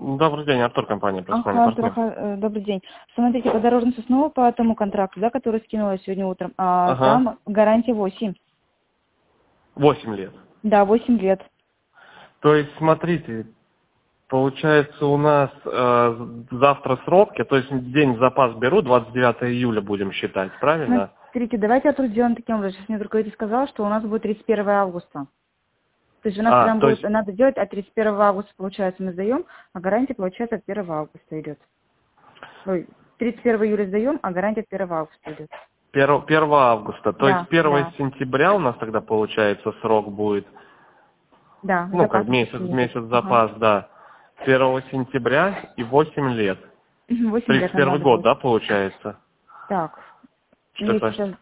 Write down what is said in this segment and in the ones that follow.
Добрый день, Артур, компания «Персональный Артур, партнер». добрый день. Смотрите, по дорожному снова по тому контракту, да, который скинула сегодня утром, Ага. там гарантия 8. 8 лет. Да, 8 лет. То есть, смотрите, получается у нас завтра сроки, то есть день в запас беру, 29 июля будем считать, правильно? Смотрите, давайте, Артур, сделаем таким образом. Сейчас мне руководитель сказал, что у нас будет 31 августа. То есть у нас прям То будет, есть надо делать от 31 августа, получается, мы сдаем, а гарантия, получается, от 1 августа идет. Ой, 31 июля сдаем, а гарантия от 1 августа идет. 1 августа, то есть Да, 1 да. сентября у нас тогда, получается, срок будет, Да, ну, как запас месяц Ага. запас, да. 1 сентября и 8 лет. 8 лет нам 31 надо год, будет. да, получается? Так, мне Что-то, сейчас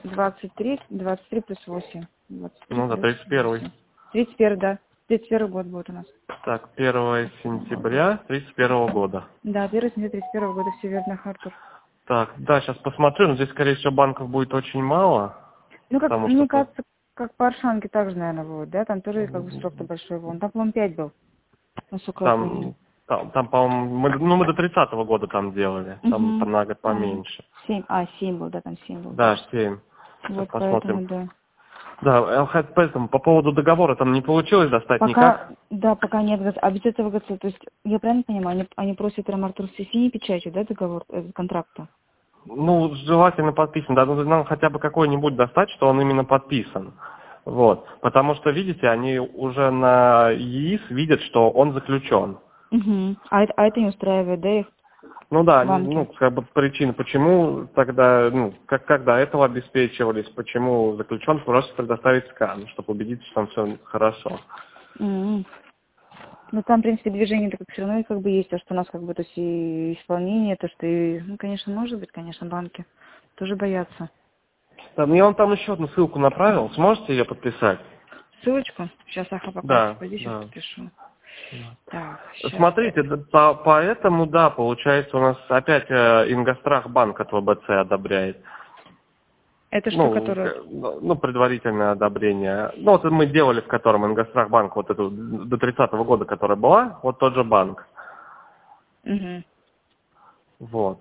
23 плюс 8. 23 ну да, плюс 31. 8. 31, да. 31 год будет у нас. Так, 1 сентября 31 года. Да, 1 сентября 31 года, все верно, Артур. Так, да, сейчас посмотрю, но здесь, скорее всего, банков будет очень мало, Ну, как, потому что мне тут, кажется, как по Аршанке также, наверное, будет, да? Там тоже как бы срок-то большой был. Там, по-моему, 5 был, насколько я помню. там, по-моему, мы до 30-го года там делали, там Угу. на год Там поменьше. 7 был, да, там 7 был, Да, точно. 7. Сейчас Вот посмотрим. поэтому, да. Да, поэтому по поводу договора там не получилось достать Пока, никак? да, пока нет, а без этого, то есть, я правильно понимаю, они просят прям Артур с синей печатью, да, договор, контракта? Ну, желательно подписан, да, ну, нам хотя бы какой-нибудь достать, что он именно подписан. Вот, потому что, видите, они уже на ЕИС видят, что он заключен. Угу. А это не устраивает, да, их Ну да, банки? ну, как бы причина, почему тогда, ну, как до этого обеспечивались, почему заключен, просто предоставить скан, чтобы убедиться, что там все хорошо. М. Ну, там, в принципе, движение-то как все равно как бы есть, то, что у нас как бы, то есть и исполнение, то, что и, ну, конечно, может быть, конечно, банки тоже боятся. Да, ну я вам там еще одну ссылку направил, сможете ее подписать? Ссылочку? Сейчас, пока, Да, секунду, сейчас да. подпишу. Так, сейчас. Смотрите, поэтому, да, получается, у нас опять Ингострах банк от ВБЦ одобряет. Это что, Ну, которое? ну, предварительное одобрение. Ну, вот мы делали, в котором Ингострах банк, вот эту до 30-го года, которая была, вот тот же банк. Угу. Вот.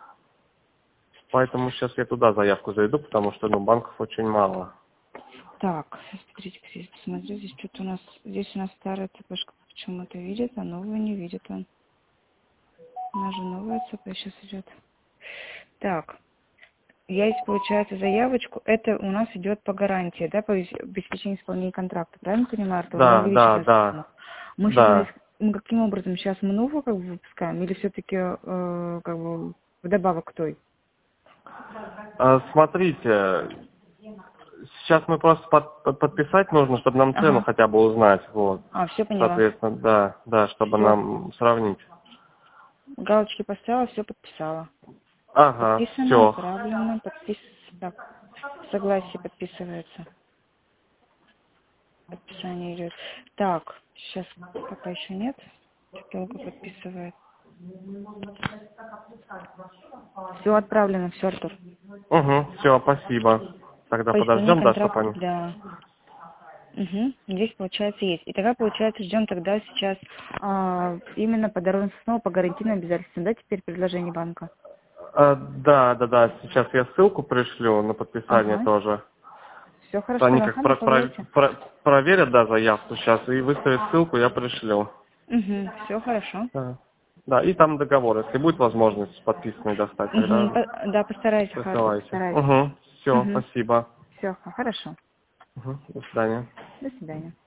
Поэтому сейчас я туда заявку зайду, потому что, ну, банков очень мало. Так, смотрите, здесь посмотрю, здесь что-то здесь у нас старая цепочка почему-то видит, а новую не видит он. У нас же новая ЦП сейчас идет. Так, я здесь, получается, заявочку, это у нас идет по гарантии, да, по обеспечению исполнения контракта, правильно понимаю, Артур? На Да, да, увеличенную да, сумму. Мы сейчас, да. мы каким образом сейчас мы новую как бы выпускаем, или все-таки как бы вдобавок к той? Смотрите, сейчас мы просто подписать нужно, чтобы нам цену Ага. хотя бы узнать, вот. Все поняла. Соответственно, да, да, чтобы Все. нам сравнить. Галочки поставила, все подписала. Ага, Подписано, все. отправлено, так, согласие подписывается. Подписание идет. Так, сейчас пока еще нет. Телка подписывает. Все отправлено, все, Артур. Угу, все, спасибо. Тогда По исполнению подождем, да, чтобы контракта, они... да. Угу. Здесь, получается, есть. И тогда, получается, ждем тогда сейчас именно по дорожным снова по гарантийным обязательствам, да, теперь предложение банка? Да, да, да, сейчас я ссылку пришлю на подписание Ага. тоже. Все хорошо, Они как ага, направляйте. проверят, да, заявку сейчас и выставят ссылку, я пришлю. Угу. Все хорошо. Да. Да, и там договор, если будет возможность подписанный достать, Угу. тогда Да, постараюсь, Артур, присылайте. постараюсь. Угу, все, Угу. спасибо. Все, хорошо. Угу, до свидания. До свидания.